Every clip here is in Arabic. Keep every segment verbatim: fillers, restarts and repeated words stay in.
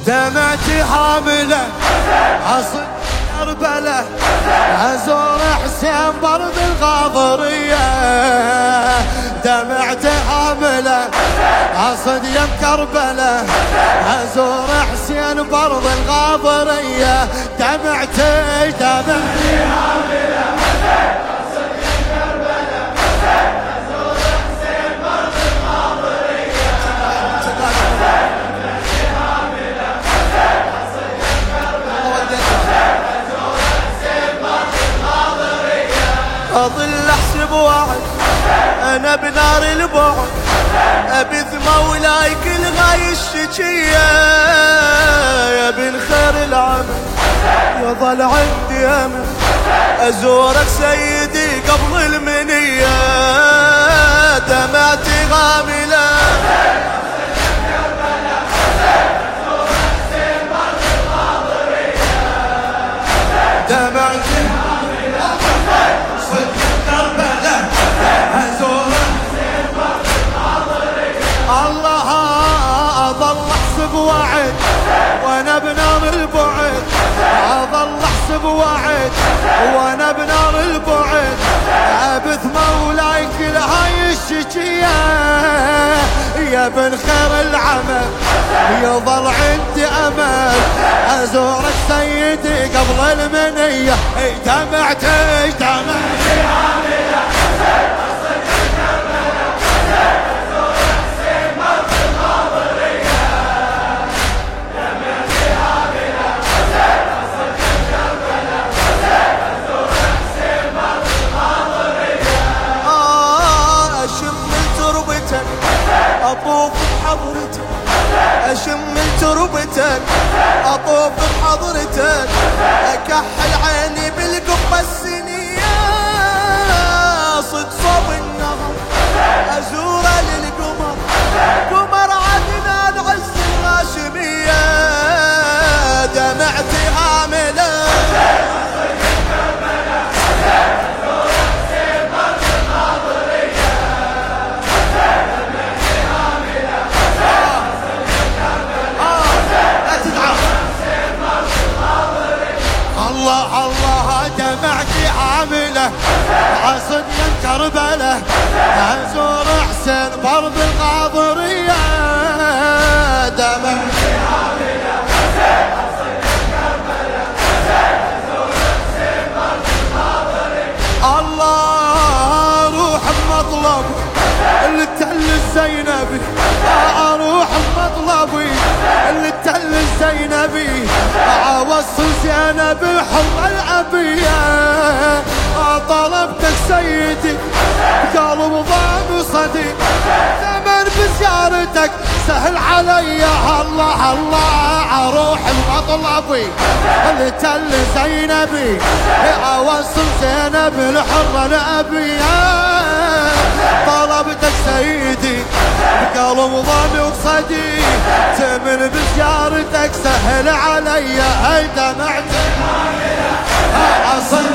دمعتي حاملة عصد كربلة، أزور حسين برد الغاضرية. دمعتي حاملة عصد يم كربلة، أزور حسين برد الغاضرية. دمعتي دمعتي حاملة عصد يم كربلة، أزور حسين برد الغاضرية. أظل أحسب وعد أنا بنار البعد، أبث مولاي كل غاي الشجية. يا بن خير العمل يظل عندي أمل، أزورك سيدي قبل المنية. دمعتي غاملة دمعتي وعد وانا بنار البعد، اظل احسب وعد وانا بنار البعد. ابث مولاي كل هاي الشجية. يا بن خير العمل يظل عندي امل، ازورك سيدي قبل المنية. دمعتي دمعتي عاملة أطوف بحضرتك، أشم من تربتك أطوف بحضرتك. أكحل عيني بالقبة السنية، صد صوب النهر أزوره للقمر، قمر عدنان عز الهاشمية. دمعتي هاملة الله الله. دمعتي عاملة عصد من كربلة، أزور حسين برد الغاضرية. دمعتي عاملة عصد من كربلة، أزور حسين برد الغاضرية. الله روح بمطلب اللي تل الزينبي، اروح بمطلبي اللي تل الزينبي. اوصل زينب حر الابيه، طلبتك سيدي قلب ضام صدي. ثمن بزيارتك سهل علي. الله الله اروح بمطلبي اللي تل زينبي، اوصل زينب الحر الابيه. طلبتك سيدي بقلب ضامي وصدي، تمن بزيارتك سهل علي. هاي دمعتي عصد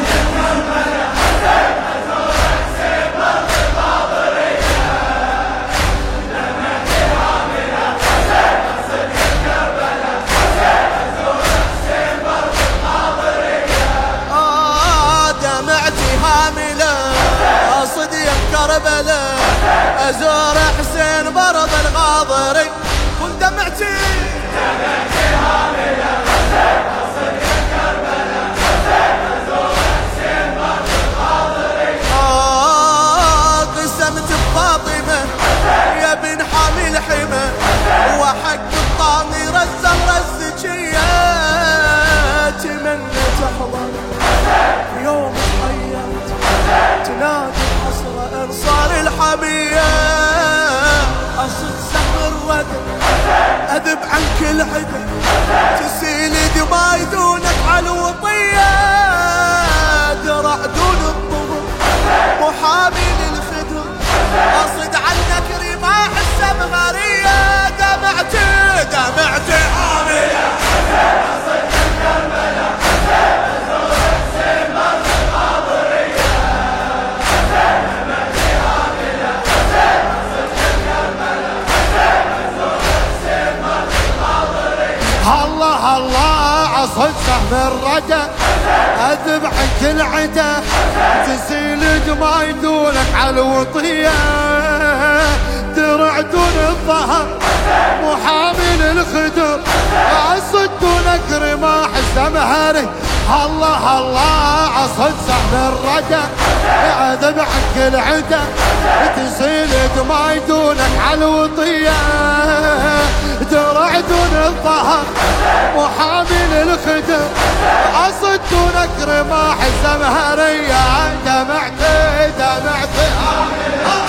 كربلة، أزور حسين برد الغاضري. كل دمعتي دمعتي هاملة أصل يا كربلة، أزور حسين برد الغاضري. آه قسمت بفاطمة يا بن حامي الحمى، وحق الطامي رز الرزجية. تمنى تحضر يوم حيات تنادي حسرة أنصار الحمية. أصد سهم الردى أذب عن كل حدا، تسيل دماي دونك على الوطية. درع دون الضبط محامي للخدر، أصد عنك رماح السمغرية. دمعتي دمعتي عاملة أصد من كربلة، أزور حسين برد الغاضرية. دمعتي عاملة أصد من كربلة، أزور حسين برد الغاضرية. اصد سهم الردى اذبح كل عدا تسيل دماء يدولك على الوطيه درع دون الظهر محامل الخدر اصد دونك رماح الزمهري الله الله اصد سهم الردى اذبح كل عدا تسيل دماء يدولك على الوطيه درع دون الظهر محامل الخدر اصد دونك رماح الزمهريه دمعت دمعت